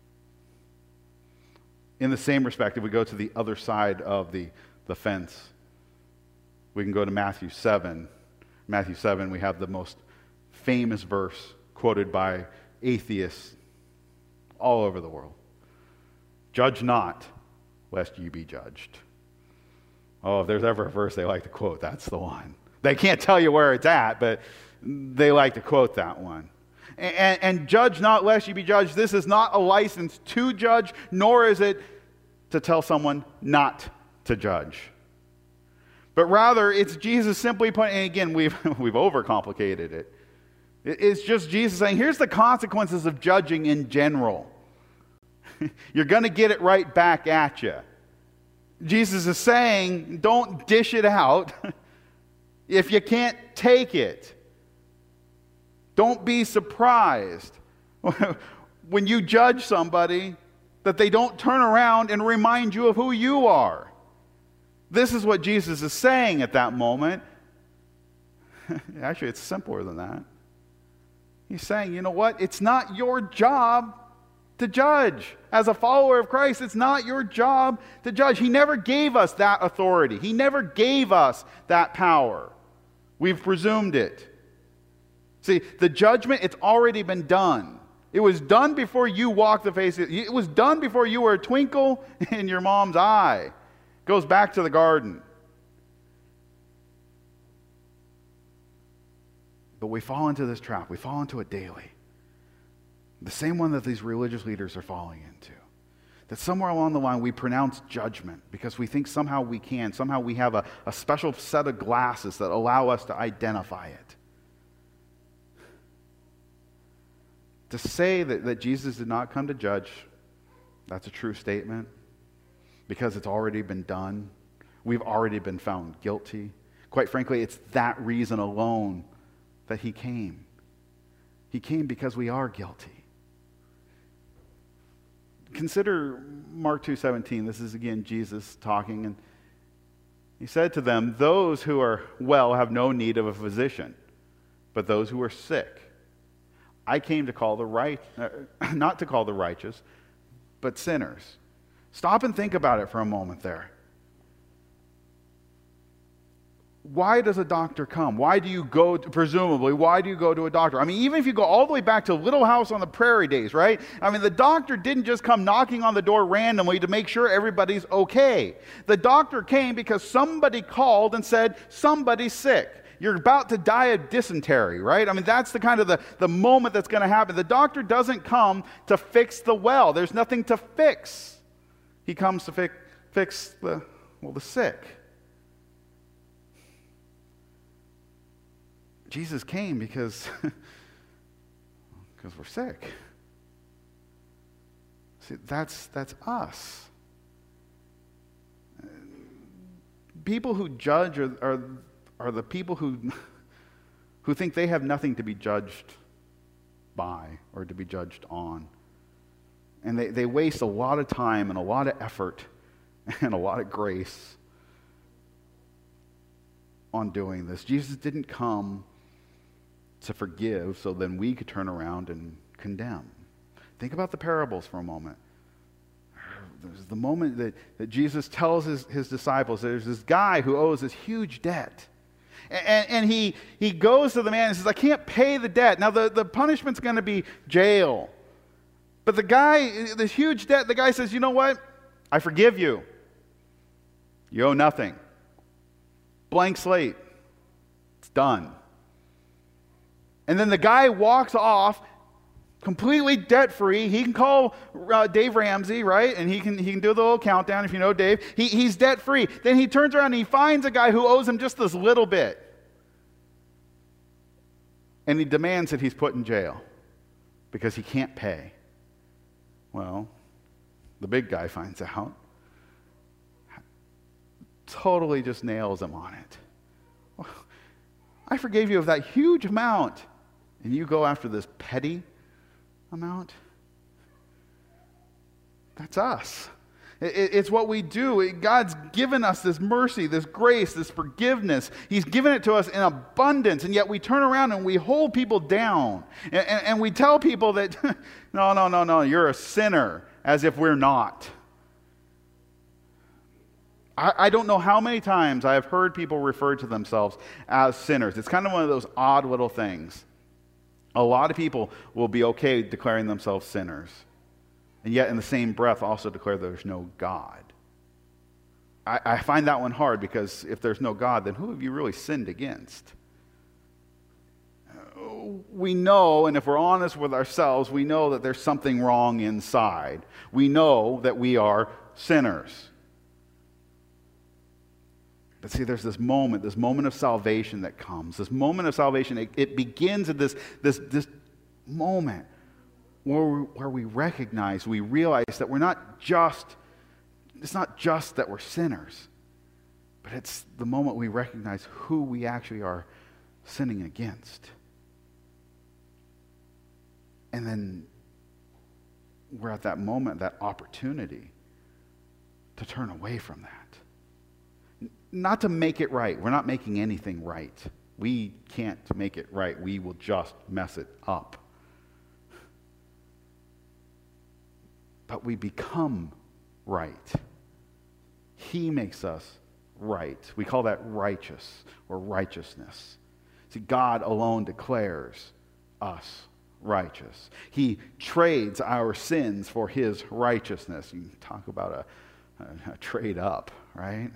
In the same respect, if we go to the other side of the, the fence, we can go to Matthew seven. Matthew seven, we have the most famous verse quoted by atheists all over the world. Judge not, lest you be judged. Oh, if there's ever a verse they like to quote, that's the one. They can't tell you where it's at, but they like to quote that one. And, and, and judge not, lest you be judged. This is not a license to judge, nor is it to tell someone not to judge. But rather, it's Jesus simply putting, and again, we've, we've overcomplicated it. It's just Jesus saying, here's the consequences of judging in general. You're going to get it right back at you. Jesus is saying, don't dish it out if you can't take it. Don't be surprised when you judge somebody that they don't turn around and remind you of who you are. This is what Jesus is saying at that moment. Actually, it's simpler than that. He's saying, you know what? It's not your job to judge. As a follower of Christ, it's not your job to judge. He never gave us that authority. He never gave us that power. We've presumed it. See, the judgment, it's already been done. It was done before you walked the face of it. It was done before you were a twinkle in your mom's eye. It goes back to the garden. But we fall into this trap. We fall into it daily. The same one that these religious leaders are falling into. That somewhere along the line we pronounce judgment because we think somehow we can. Somehow we have a, a special set of glasses that allow us to identify it. To say that, that Jesus did not come to judge, that's a true statement because it's already been done. We've already been found guilty. Quite frankly, it's that reason alone that he came. He came because we are guilty. Consider Mark two seventeen. This is again Jesus talking, and he said to them, "Those who are well have no need of a physician, but those who are sick. I came to call the right, uh, not to call the righteous, but sinners." Stop and think about it for a moment there. Why does a doctor come? Why do you go, to, presumably, why do you go to a doctor? I mean, even if you go all the way back to Little House on the Prairie days, right? I mean, the doctor didn't just come knocking on the door randomly to make sure everybody's okay. The doctor came because somebody called and said, somebody's sick. You're about to die of dysentery, right? I mean, that's the kind of the, the moment that's going to happen. The doctor doesn't come to fix the well. There's nothing to fix. He comes to fi- fix the, well, the sick. Jesus came because, because we're sick. See, that's, that's us. People who judge are, are, are the people who, who think they have nothing to be judged by or to be judged on. And they, they waste a lot of time and a lot of effort and a lot of grace on doing this. Jesus didn't come to forgive so then we could turn around and condemn. Think about the parables for a moment. There's the moment that, that Jesus tells his, his disciples there's this guy who owes this huge debt. And, and he, he goes to the man and says, I can't pay the debt. Now the, the punishment's going to be jail. But the guy, this huge debt, the guy says, you know what? I forgive you. You owe nothing. Blank slate. It's done. And then the guy walks off completely debt-free. He can call uh, Dave Ramsey, right? And he can he can do the little countdown if you know Dave. He, he's debt-free. Then he turns around and he finds a guy who owes him just this little bit. And he demands that he's put in jail because he can't pay. Well, the big guy finds out. Totally just nails him on it. I forgave you of that huge amount. And you go after this petty amount? That's us. It's what we do. God's given us this mercy, this grace, this forgiveness. He's given it to us in abundance, and yet we turn around and we hold people down. And, and, and we tell people that, no, no, no, no, you're a sinner, as if we're not. I, I don't know how many times I have heard people refer to themselves as sinners. It's kind of one of those odd little things. A lot of people will be okay declaring themselves sinners, and yet in the same breath also declare there's no God. I, I find that one hard because if there's no God, then who have you really sinned against? We know, and if we're honest with ourselves, we know that there's something wrong inside. We know that we are sinners. But see, there's this moment, this moment of salvation that comes. This moment of salvation, it, it begins at this, this, this moment where we, where we recognize, we realize that we're not just, it's not just that we're sinners, but it's the moment we recognize who we actually are sinning against. And then we're at that moment, that opportunity to turn away from that. Not to make it right. We're not making anything right. We can't make it right. We will just mess it up. But we become right. He makes us right. We call that righteous or righteousness. See, God alone declares us righteous. He trades our sins for his righteousness. You talk about a, a, a trade up, right?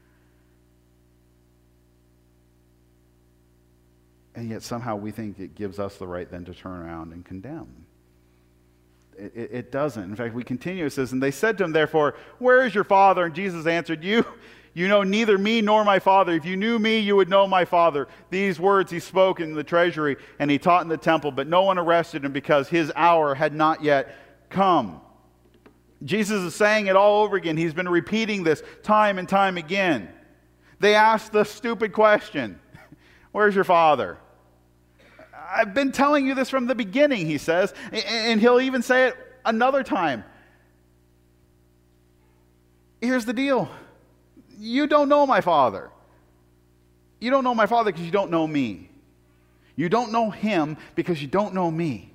And yet somehow we think it gives us the right then to turn around and condemn. It, it, it doesn't. In fact, we continue. It says, and they said to him, therefore, where is your Father? And Jesus answered, you, you know neither me nor my Father. If you knew me, you would know my Father. These words he spoke in the treasury, and he taught in the temple, but no one arrested him because his hour had not yet come. Jesus is saying it all over again. He's been repeating this time and time again. They asked the stupid question, where's your Father? I've been telling you this from the beginning, he says. And he'll even say it another time. Here's the deal. You don't know my Father. You don't know my Father because you don't know me. You don't know him because you don't know me.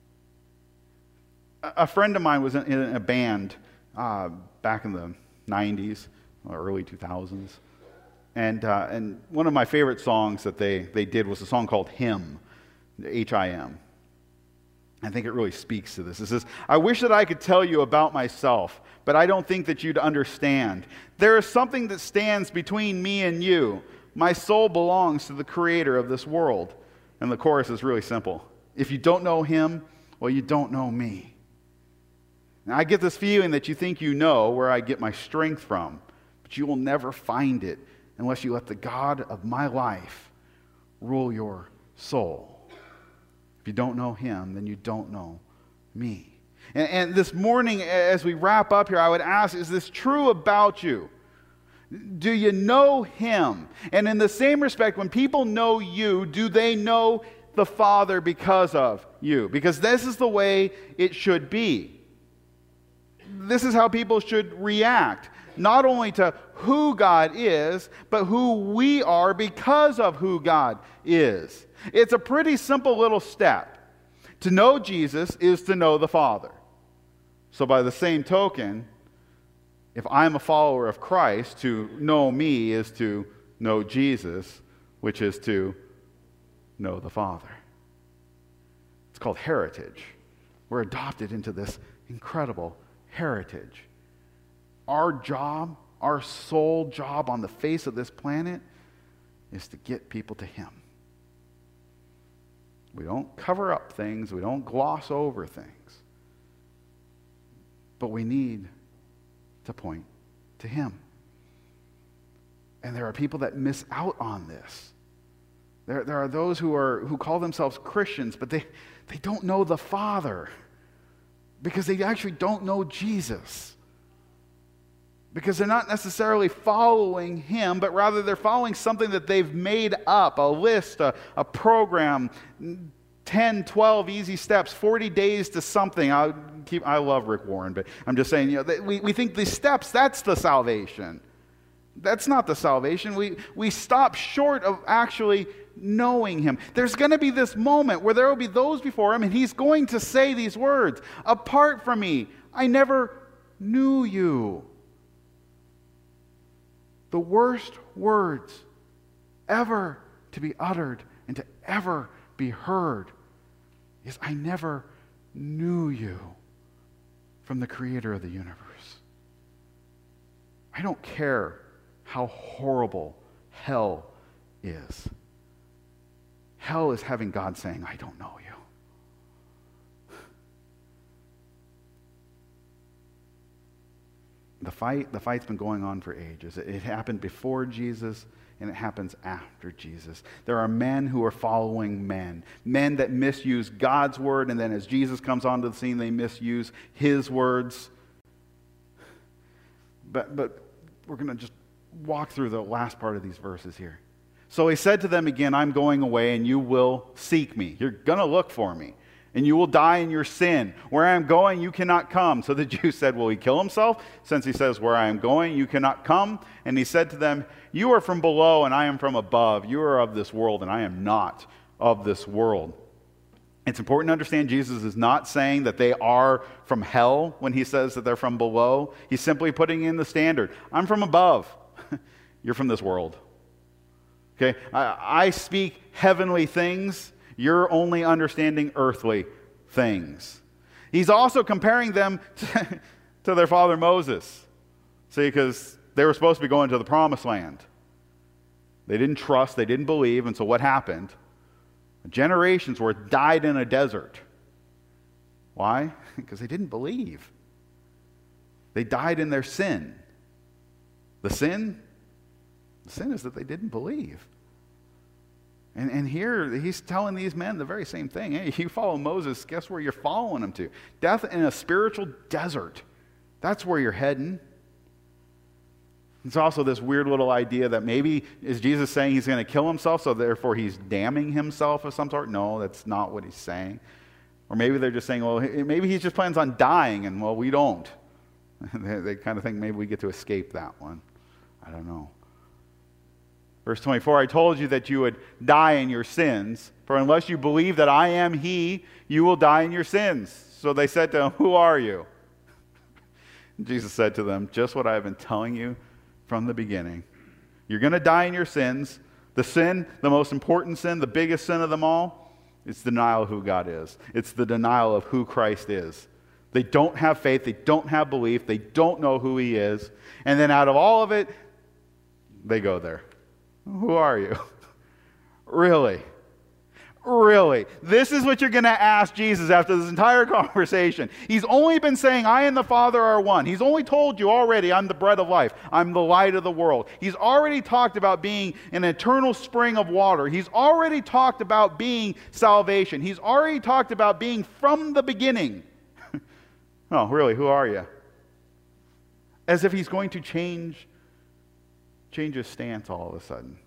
A friend of mine was in a band uh, back in the nineties, or early two thousands. And uh, and one of my favorite songs that they, they did was a song called Hymn, H I M. I think it really speaks to this. It says, I wish that I could tell you about myself, but I don't think that you'd understand. There is something that stands between me and you. My soul belongs to the creator of this world. And the chorus is really simple. If you don't know him, well, you don't know me. Now, I get this feeling that you think you know where I get my strength from, but you will never find it unless you let the God of my life rule your soul. If you don't know him, then you don't know me. And, and this morning, as we wrap up here, I would ask, is this true about you? Do you know him? And in the same respect, when people know you, do they know the Father because of you? Because this is the way it should be. This is how people should react. Not only to who God is, but who we are because of who God is. It's a pretty simple little step. To know Jesus is to know the Father. So by the same token, if I'm a follower of Christ, to know me is to know Jesus, which is to know the Father. It's called heritage. We're adopted into this incredible heritage. Our job, our sole job on the face of this planet is to get people to him. We don't cover up things. We don't gloss over things. But we need to point to him. And there are people that miss out on this. There, there are those who are who call themselves Christians, but they, they don't know the Father because they actually don't know Jesus. Because they're not necessarily following him, but rather they're following something that they've made up, a list, a, a program, ten, twelve easy steps, forty days to something. I keep. I love Rick Warren, but I'm just saying, you know, we, we think the steps, that's the salvation. That's not the salvation. We, we stop short of actually knowing him. There's going to be this moment where there will be those before him, and he's going to say these words, apart from me, I never knew you. The worst words ever to be uttered and to ever be heard is, I never knew you, from the creator of the universe. I don't care how horrible hell is. Hell is having God saying, I don't know you. The fight, the fight's been going on for ages. It, it happened before Jesus, and it happens after Jesus. There are men who are following men. Men that misuse God's word, and then as Jesus comes onto the scene, they misuse his words. But, but we're going to just walk through the last part of these verses here. So he said to them again, I'm going away, and you will seek me. You're going to look for me, and you will die in your sin. Where I am going, you cannot come. So the Jews said, will he kill himself? Since he says, where I am going, you cannot come. And he said to them, you are from below, and I am from above. You are of this world, and I am not of this world. It's important to understand Jesus is not saying that they are from hell when he says that they're from below. He's simply putting in the standard. I'm from above. You're from this world. Okay? I, I speak heavenly things. You're only understanding earthly things. He's also comparing them to, to their father Moses. See, because they were supposed to be going to the promised land. They didn't trust, they didn't believe, and so what happened? Generations worth died in a desert. Why? Because they didn't believe. They died in their sin. The sin? The sin is that they didn't believe. And, and here he's telling these men the very same thing. Hey, you follow Moses, guess where you're following him to? Death in a spiritual desert. That's where you're heading. It's also this weird little idea that maybe, is Jesus saying he's going to kill himself, so therefore he's damning himself of some sort? No, that's not what he's saying. Or maybe they're just saying, well, maybe he just plans on dying, and well, we don't. they, they kind of think maybe we get to escape that one. I don't know. Verse twenty-four, I told you that you would die in your sins, for unless you believe that I am he, you will die in your sins. So they said to him, who are you? Jesus said to them, just what I have been telling you from the beginning. You're going to die in your sins. The sin, the most important sin, the biggest sin of them all, it's denial of who God is. It's the denial of who Christ is. They don't have faith. They don't have belief. They don't know who he is. And then out of all of it, they go there. Who are you? Really? Really? This is what you're going to ask Jesus after this entire conversation. He's only been saying, I and the Father are one. He's only told you already, I'm the bread of life. I'm the light of the world. He's already talked about being an eternal spring of water. He's already talked about being salvation. He's already talked about being from the beginning. Oh, really? Who are you? As if he's going to change, change his stance all of a sudden.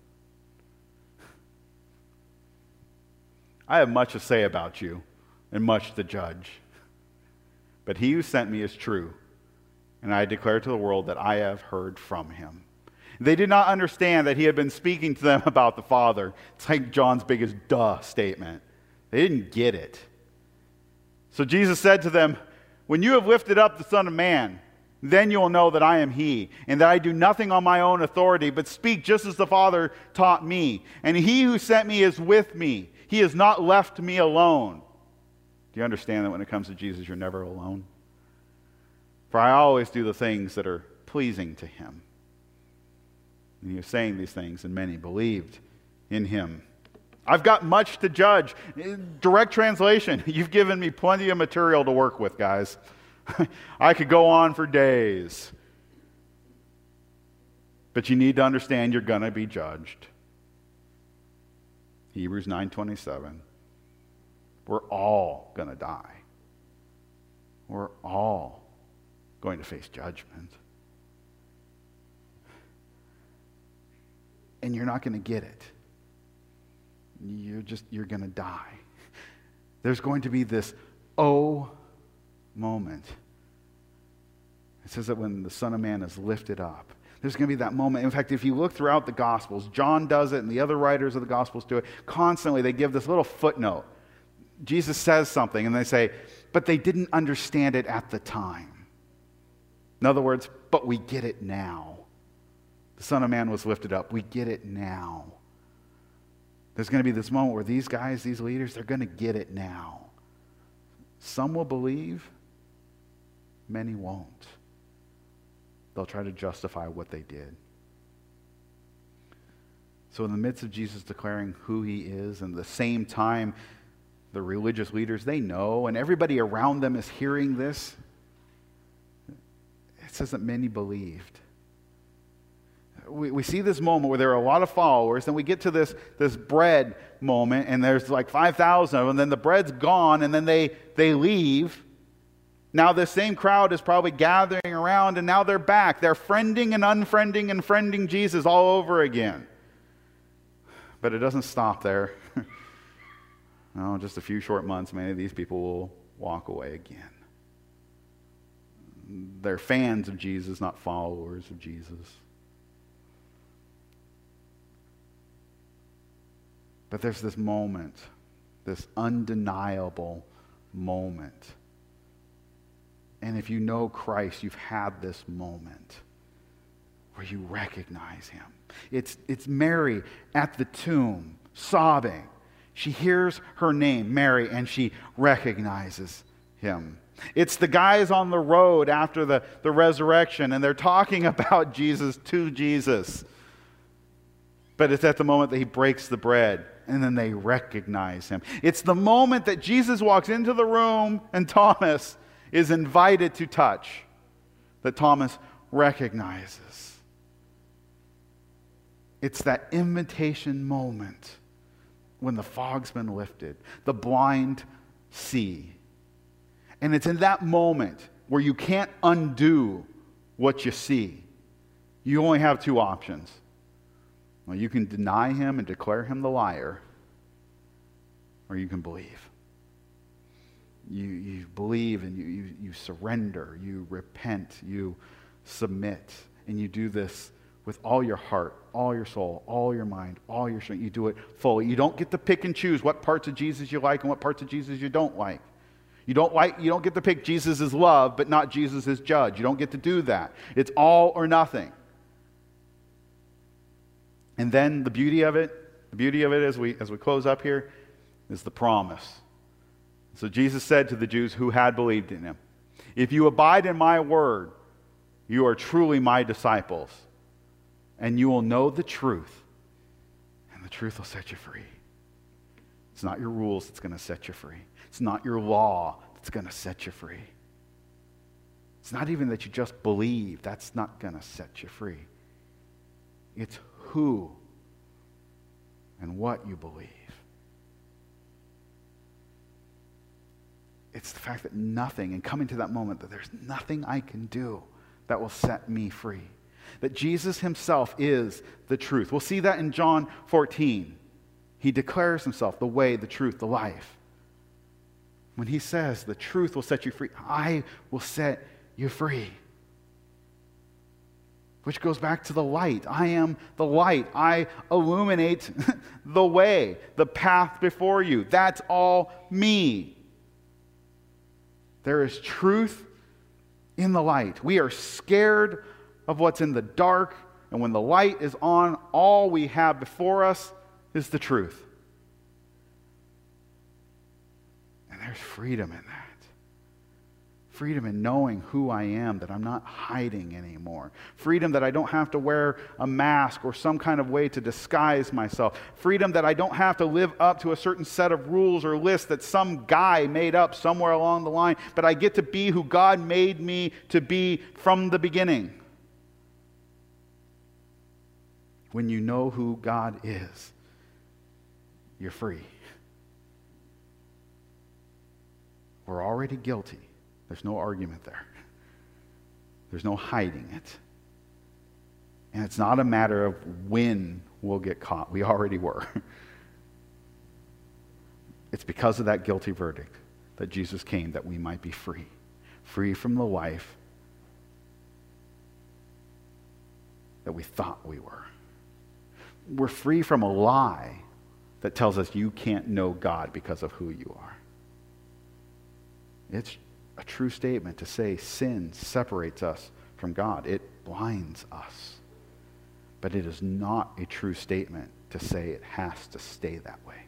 I have much to say about you and much to judge. But he who sent me is true, and I declare to the world that I have heard from him. They did not understand that he had been speaking to them about the Father. It's like John's biggest duh statement. They didn't get it. So Jesus said to them, when you have lifted up the Son of Man, then you will know that I am he, and that I do nothing on my own authority, but speak just as the Father taught me. And he who sent me is with me. He has not left me alone. Do you understand that when it comes to Jesus, you're never alone? For I always do the things that are pleasing to him. And he was saying these things, and many believed in him. I've got much to judge. Direct translation, you've given me plenty of material to work with, guys. I could go on for days. But you need to understand you're going to be judged. Hebrews nine twenty-seven. We're all going to die. We're all going to face judgment. And you're not going to get it. You're just, you're going to die. There's going to be this oh moment. It says that when the Son of Man is lifted up, there's going to be that moment. In fact, if you look throughout the Gospels, John does it and the other writers of the Gospels do it. Constantly, they give this little footnote. Jesus says something and they say, but they didn't understand it at the time. In other words, but we get it now. The Son of Man was lifted up. We get it now. There's going to be this moment where these guys, these leaders, they're going to get it now. Some will believe, many won't. They'll try to justify what they did. So in the midst of Jesus declaring who he is, and at the same time, the religious leaders, they know, and everybody around them is hearing this. It says that many believed. We, we see this moment where there are a lot of followers, then we get to this, this bread moment, and there's like five thousand of them, and then the bread's gone, and then they, they leave. Now this same crowd is probably gathering around, and now they're back. They're friending and unfriending and friending Jesus all over again. But it doesn't stop there. No, just a few short months, many of these people will walk away again. They're fans of Jesus, not followers of Jesus. But there's this moment, this undeniable moment. And if you know Christ, you've had this moment where you recognize him. It's, it's Mary at the tomb, sobbing. She hears her name, Mary, and she recognizes him. It's the guys on the road after the, the resurrection, and they're talking about Jesus to Jesus. But it's at the moment that he breaks the bread, and then they recognize him. It's the moment that Jesus walks into the room, and Thomas is invited to touch, that Thomas recognizes. It's that invitation moment when the fog's been lifted, the blind see. And it's in that moment where you can't undo what you see. You only have two options. Well, you can deny him and declare him the liar, or you can believe. You, you believe and you, you, you surrender, you repent, you submit, and you do this with all your heart, all your soul, all your mind, all your strength. You do it fully. You don't get to pick and choose what parts of Jesus you like and what parts of Jesus you don't like. You don't like, you don't get to pick Jesus as love, but not Jesus as judge. You don't get to do that. It's all or nothing. And then the beauty of it, the beauty of it as we as we close up here, is the promise. So Jesus said to the Jews who had believed in him, "If you abide in my word, you are truly my disciples, and you will know the truth, and the truth will set you free." It's not your rules that's going to set you free. It's not your law that's going to set you free. It's not even that you just believe. That's not going to set you free. It's who and what you believe. It's the fact that nothing, and coming to that moment that there's nothing I can do that will set me free. That Jesus himself is the truth. We'll see that in John fourteen. He declares himself the way, the truth, the life. When he says the truth will set you free, I will set you free. Which goes back to the light. I am the light. I illuminate the way, the path before you. That's all me. There is truth in the light. We are scared of what's in the dark, and when the light is on, all we have before us is the truth. And there's freedom in that. Freedom in knowing who I am, that I'm not hiding anymore. Freedom that I don't have to wear a mask or some kind of way to disguise myself. Freedom that I don't have to live up to a certain set of rules or lists that some guy made up somewhere along the line, but I get to be who God made me to be from the beginning. When you know who God is, you're free. We're already guilty. There's no argument there. There's no hiding it. And it's not a matter of when we'll get caught. We already were. It's because of that guilty verdict that Jesus came, that we might be free. Free from the life that we thought we were. We're free from a lie that tells us you can't know God because of who you are. It's a true statement to say sin separates us from God. It blinds us. But it is not a true statement to say it has to stay that way.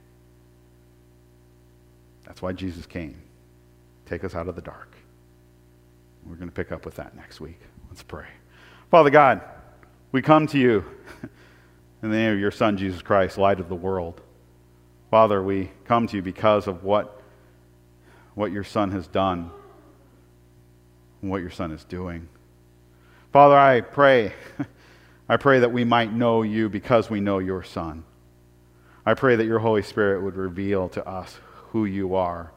That's why Jesus came. Take us out of the dark. We're going to pick up with that next week. Let's pray. Father God, we come to you in the name of your Son, Jesus Christ, light of the world. Father, we come to you because of what, what your Son has done and what your Son is doing. Father, I pray, I pray that we might know you because we know your Son. I pray that your Holy Spirit would reveal to us who you are.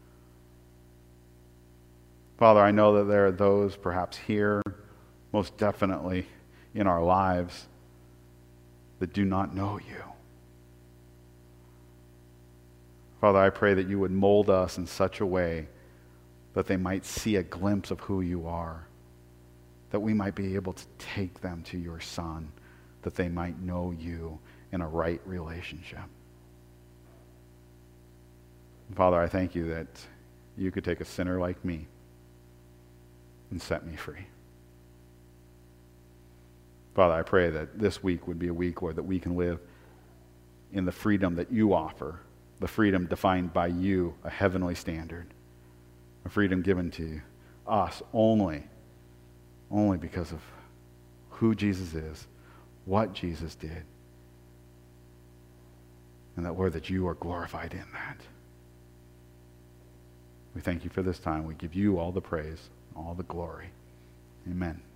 Father, I know that there are those perhaps here, most definitely in our lives, that do not know you. Father, I pray that you would mold us in such a way that they might see a glimpse of who you are, that we might be able to take them to your Son, that they might know you in a right relationship. Father, I thank you that you could take a sinner like me and set me free. Father, I pray that this week would be a week, Lord, that we can live in the freedom that you offer, the freedom defined by you, a heavenly standard, a freedom given to us only, only because of who Jesus is, what Jesus did, and that, Lord, that you are glorified in that. We thank you for this time. We give you all the praise, all the glory. Amen.